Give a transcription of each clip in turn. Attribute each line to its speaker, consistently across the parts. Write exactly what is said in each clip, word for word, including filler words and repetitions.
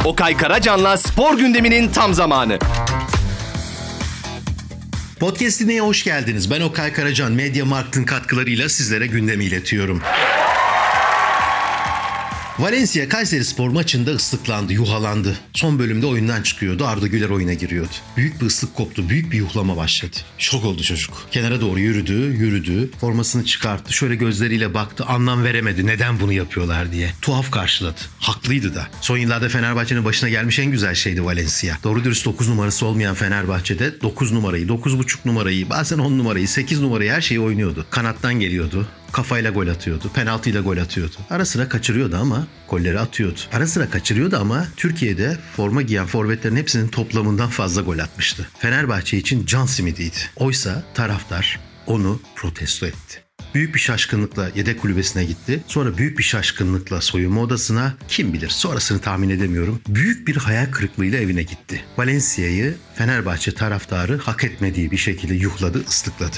Speaker 1: Okay Karacan'la spor gündeminin tam zamanı.
Speaker 2: Podcast dinleye hoş geldiniz. Ben Okay Karacan. MediaMarkt'ın katkılarıyla sizlere gündemi iletiyorum. Valencia Kayserispor maçında ıslıklandı, yuhalandı. Son bölümde oyundan çıkıyordu. Arda Güler oyuna giriyordu. Büyük bir ıslık koptu. Büyük bir yuhlama başladı. Şok oldu çocuk. Kenara doğru yürüdü, yürüdü. Formasını çıkarttı. Şöyle gözleriyle baktı. Anlam veremedi. Neden bunu yapıyorlar diye. Tuhaf karşıladı. Haklıydı da. Son yıllarda Fenerbahçe'nin başına gelmiş en güzel şeydi Valencia. Doğru dürüst dokuz numarası olmayan Fenerbahçe'de dokuz numarayı, dokuz buçuk numarayı, bazen on numarayı, sekiz numarayı her şeyi oynuyordu. Kanattan geliyordu. Kafayla gol atıyordu. Penaltıyla gol atıyordu. Ara sıra kaçırıyordu ama golleri atıyordu. Ara sıra kaçırıyordu ama Türkiye'de forma giyen forvetlerin hepsinin toplamından fazla gol atmıştı. Fenerbahçe için can simidiydi. Oysa taraftar onu protesto etti. Büyük bir şaşkınlıkla yedek kulübesine gitti. Sonra büyük bir şaşkınlıkla soyunma odasına, kim bilir sonrasını tahmin edemiyorum, büyük bir hayal kırıklığıyla evine gitti. Valencia'yı Fenerbahçe taraftarı hak etmediği bir şekilde yuhladı, ıslıkladı.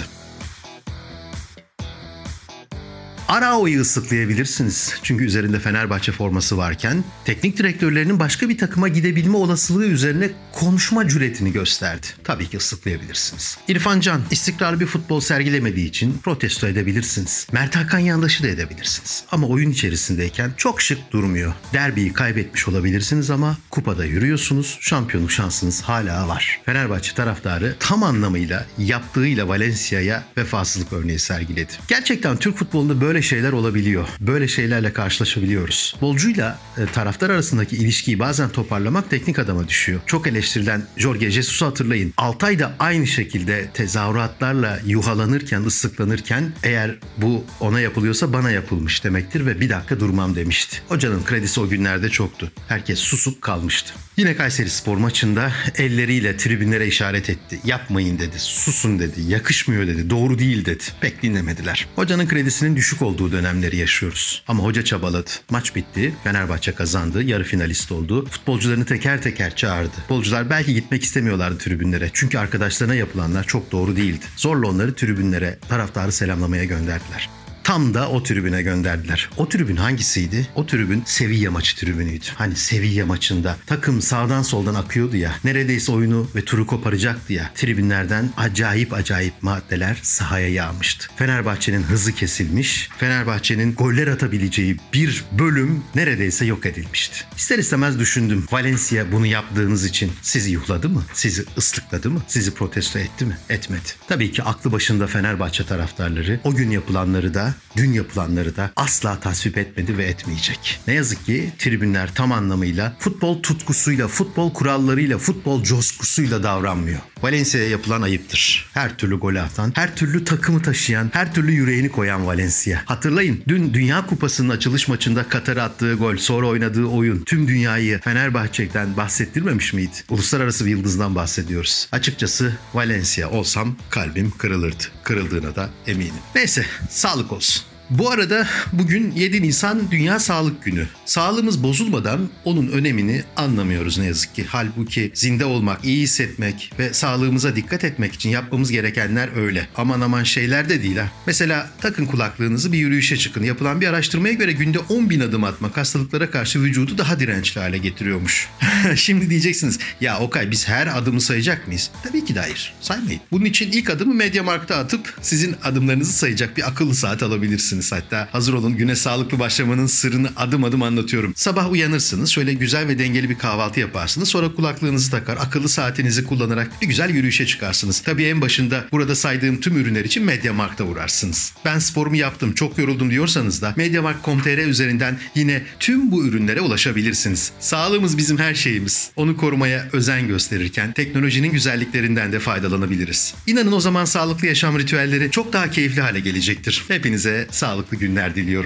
Speaker 2: Arao'yu ıslıklayabilirsiniz. Çünkü üzerinde Fenerbahçe forması varken teknik direktörlerinin başka bir takıma gidebilme olasılığı üzerine konuşma cüretini gösterdi. Tabii ki ıslıklayabilirsiniz. İrfan Can istikrarlı bir futbol sergilemediği için protesto edebilirsiniz. Mert Hakan Yandaş'ı da edebilirsiniz. Ama oyun içerisindeyken çok şık durmuyor. Derbiyi kaybetmiş olabilirsiniz ama kupada yürüyorsunuz. Şampiyonluk şansınız hala var. Fenerbahçe taraftarı tam anlamıyla yaptığıyla Valencia'ya vefasızlık örneği sergiledi. Gerçekten Türk futbolunda böyle Böyle şeyler olabiliyor. Böyle şeylerle karşılaşabiliyoruz. Futbolcuyla e, taraftar arasındaki ilişkiyi bazen toparlamak teknik adama düşüyor. Çok eleştirilen Jorge Jesus'u hatırlayın. Altay da aynı şekilde tezahüratlarla yuhalanırken, ıslıklanırken eğer bu ona yapılıyorsa bana yapılmış demektir ve bir dakika durmam demişti. Hocanın kredisi o günlerde çoktu. Herkes susup kalmıştı. Yine Kayserispor maçında elleriyle tribünlere işaret etti. Yapmayın dedi, susun dedi, yakışmıyor dedi, doğru değil dedi. Pek dinlemediler. Hocanın kredisinin düşük olduğu dönemleri yaşıyoruz. Ama hoca çabaladı. Maç bitti. Fenerbahçe kazandı. Yarı finalist oldu. Futbolcularını teker teker çağırdı. Futbolcular belki gitmek istemiyorlardı tribünlere. Çünkü arkadaşlarına yapılanlar çok doğru değildi. Zorla onları tribünlere, taraftarı selamlamaya gönderdiler. Tam da o tribüne gönderdiler. O tribün hangisiydi? O tribün Sevilla maçı tribünüydü. Hani Sevilla maçında takım sağdan soldan akıyordu ya. Neredeyse oyunu ve turu koparacaktı ya. Tribünlerden acayip acayip maddeler sahaya yağmıştı. Fenerbahçe'nin hızı kesilmiş. Fenerbahçe'nin goller atabileceği bir bölüm neredeyse yok edilmişti. İster istemez düşündüm. Valencia bunu yaptığınız için sizi yuhladı mı? Sizi ıslıkladı mı? Sizi protesto etti mi? Etmedi. Tabii ki aklı başında Fenerbahçe taraftarları o gün yapılanları da dün yapılanları da asla tasvip etmedi ve etmeyecek. Ne yazık ki tribünler tam anlamıyla futbol tutkusuyla, futbol kurallarıyla, futbol coşkusuyla davranmıyor. Valencia'ya yapılan ayıptır. Her türlü gol atan, her türlü takımı taşıyan, her türlü yüreğini koyan Valencia. Hatırlayın, dün Dünya Kupası'nın açılış maçında Katar'a attığı gol, sonra oynadığı oyun tüm dünyayı Fenerbahçe'den bahsettirmemiş miydi? Uluslararası bir yıldızdan bahsediyoruz. Açıkçası Valencia olsam kalbim kırılırdı. Kırıldığına da eminim. Neyse, sağlık olsun. Bu arada bugün yedi Nisan Dünya Sağlık Günü. Sağlığımız bozulmadan onun önemini anlamıyoruz ne yazık ki. Halbuki zinde olmak, iyi hissetmek ve sağlığımıza dikkat etmek için yapmamız gerekenler öyle. Aman aman şeyler de değil ha. Mesela takın kulaklığınızı, bir yürüyüşe çıkın. Yapılan bir araştırmaya göre günde on bin adım atmak hastalıklara karşı vücudu daha dirençli hale getiriyormuş. Şimdi diyeceksiniz, ya Okay biz her adımı sayacak mıyız? Tabii ki de hayır. Saymayın. Bunun için ilk adımı MediaMarkt'a atıp sizin adımlarınızı sayacak bir akıllı saat alabilirsiniz. Hatta hazır olun, güne sağlıklı başlamanın sırrını adım adım anlatıyorum. Sabah uyanırsınız, şöyle güzel ve dengeli bir kahvaltı yaparsınız. Sonra kulaklığınızı takar, akıllı saatinizi kullanarak bir güzel yürüyüşe çıkarsınız. Tabii en başında burada saydığım tüm ürünler için MediaMarkt'a uğrarsınız. Ben sporumu yaptım, çok yoruldum diyorsanız da mediamarkt nokta com nokta tr üzerinden yine tüm bu ürünlere ulaşabilirsiniz. Sağlığımız bizim her şeyimiz. Onu korumaya özen gösterirken teknolojinin güzelliklerinden de faydalanabiliriz. İnanın o zaman sağlıklı yaşam ritüelleri çok daha keyifli hale gelecektir. Hepinize sağlıklı günler diliyorum.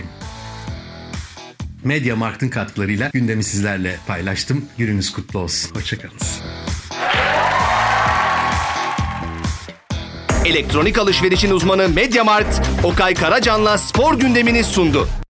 Speaker 2: MediaMarkt'ın katkılarıyla gündemi sizlerle paylaştım. Gününüz kutlu olsun. Hoşçakalın.
Speaker 1: Elektronik alışverişin uzmanı MediaMarkt, Okay Karacan'la spor gündemini sundu.